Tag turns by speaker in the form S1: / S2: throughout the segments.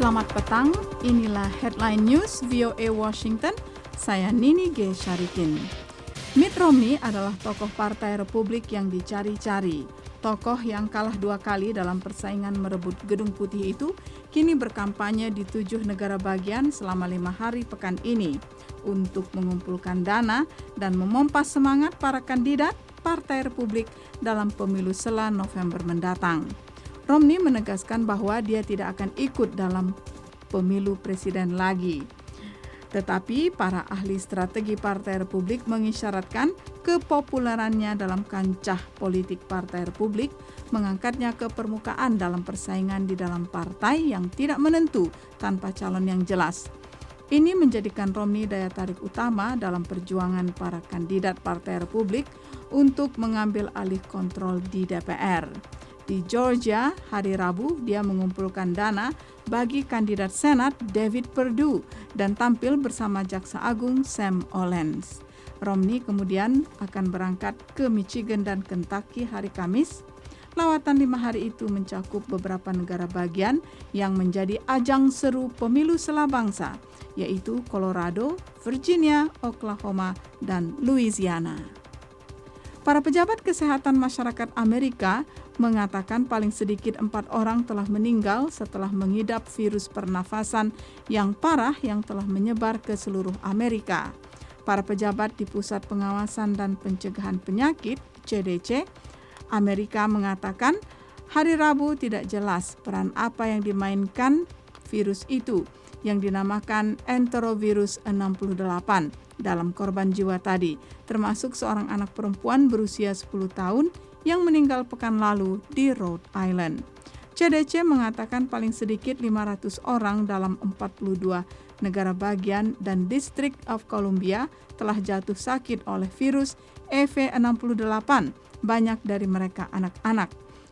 S1: Selamat petang, inilah Headline News VOA Washington, saya Nini G. Syarikin. Mitt Romney adalah tokoh Partai Republik yang dicari-cari. Tokoh yang kalah 2 kali dalam persaingan merebut Gedung Putih itu kini berkampanye di 7 negara bagian selama 5 hari pekan ini untuk mengumpulkan dana dan memompas semangat para kandidat Partai Republik dalam pemilu sela November mendatang. Romney menegaskan bahwa dia tidak akan ikut dalam pemilu presiden lagi. Tetapi para ahli strategi Partai Republik mengisyaratkan kepopulerannya dalam kancah politik Partai Republik mengangkatnya ke permukaan dalam persaingan di dalam partai yang tidak menentu tanpa calon yang jelas. Ini menjadikan Romney daya tarik utama dalam perjuangan para kandidat Partai Republik untuk mengambil alih kontrol di DPR. Di Georgia, hari Rabu, dia mengumpulkan dana bagi kandidat Senat David Perdue dan tampil bersama Jaksa Agung Sam Olens. Romney kemudian akan berangkat ke Michigan dan Kentucky hari Kamis. Lawatan 5 hari itu mencakup beberapa negara bagian yang menjadi ajang seru pemilu sela bangsa, yaitu Colorado, Virginia, Oklahoma, dan Louisiana. Para pejabat kesehatan masyarakat Amerika mengatakan paling sedikit 4 orang telah meninggal setelah mengidap virus pernafasan yang parah yang telah menyebar ke seluruh Amerika. Para pejabat di Pusat Pengawasan dan Pencegahan Penyakit, CDC, Amerika mengatakan hari Rabu tidak jelas peran apa yang dimainkan virus itu yang dinamakan enterovirus 68 dalam korban jiwa tadi, termasuk seorang anak perempuan berusia 10 tahun yang meninggal pekan lalu di Rhode Island. CDC mengatakan paling sedikit 500 orang dalam 42 negara bagian dan District of Columbia telah jatuh sakit oleh virus EV68, banyak dari mereka anak-anak.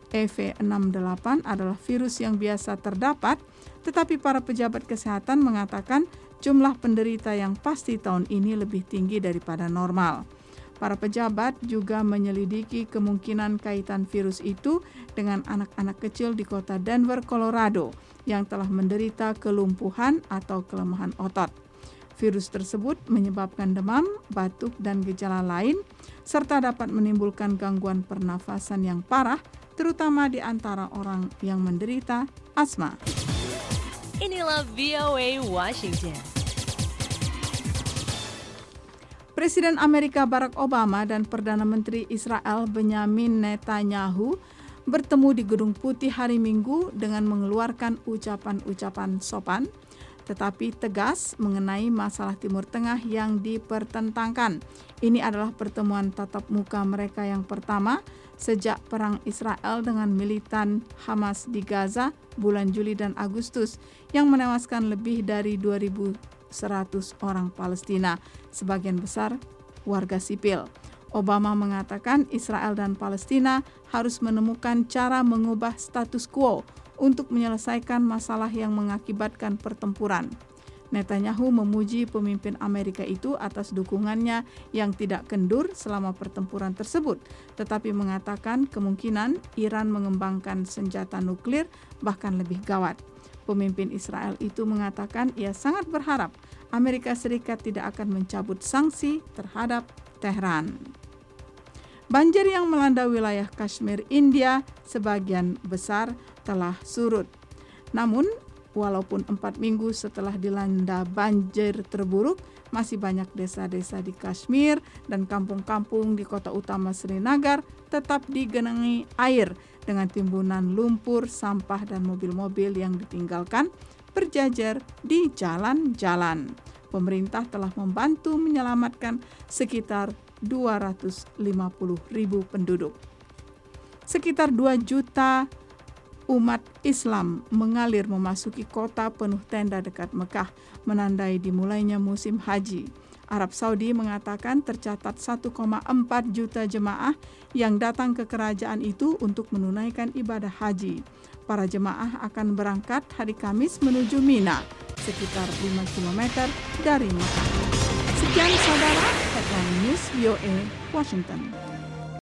S1: EV68 adalah virus yang biasa terdapat, tetapi para pejabat kesehatan mengatakan jumlah penderita yang pasti tahun ini lebih tinggi daripada normal. Para pejabat juga menyelidiki kemungkinan kaitan virus itu dengan anak-anak kecil di kota Denver, Colorado, yang telah menderita kelumpuhan atau kelemahan otot. Virus tersebut menyebabkan demam, batuk, dan gejala lain, serta dapat menimbulkan gangguan pernafasan yang parah, terutama di antara orang yang menderita asma.
S2: Inilah VOA Washington.
S1: Presiden Amerika Barack Obama dan Perdana Menteri Israel Benjamin Netanyahu bertemu di Gedung Putih hari Minggu dengan mengeluarkan ucapan-ucapan sopan, tetapi tegas mengenai masalah Timur Tengah yang dipertentangkan. Ini adalah pertemuan tatap muka mereka yang pertama sejak perang Israel dengan militan Hamas di Gaza bulan Juli dan Agustus yang menewaskan lebih dari 2.100 orang Palestina, sebagian besar warga sipil. Obama mengatakan Israel dan Palestina harus menemukan cara mengubah status quo untuk menyelesaikan masalah yang mengakibatkan pertempuran. Netanyahu memuji pemimpin Amerika itu atas dukungannya yang tidak kendur selama pertempuran tersebut, tetapi mengatakan kemungkinan Iran mengembangkan senjata nuklir bahkan lebih gawat. Pemimpin Israel itu mengatakan ia sangat berharap Amerika Serikat tidak akan mencabut sanksi terhadap Tehran. Banjir yang melanda wilayah Kashmir, India, sebagian besar telah surut. Namun, walaupun 4 minggu setelah dilanda banjir terburuk, masih banyak desa-desa di Kashmir dan kampung-kampung di kota utama Srinagar tetap digenangi air dengan timbunan lumpur, sampah, dan mobil-mobil yang ditinggalkan berjajar di jalan-jalan. Pemerintah telah membantu menyelamatkan sekitar 250.000 penduduk. Sekitar 2 juta umat Islam mengalir memasuki kota penuh tenda dekat Mekah, menandai dimulainya musim haji. Arab Saudi mengatakan tercatat 1,4 juta jemaah yang datang ke kerajaan itu untuk menunaikan ibadah haji. Para jemaah akan berangkat hari Kamis menuju Mina, sekitar 5 km dari Mekah. Sekian saudara, Headline News VOA Washington.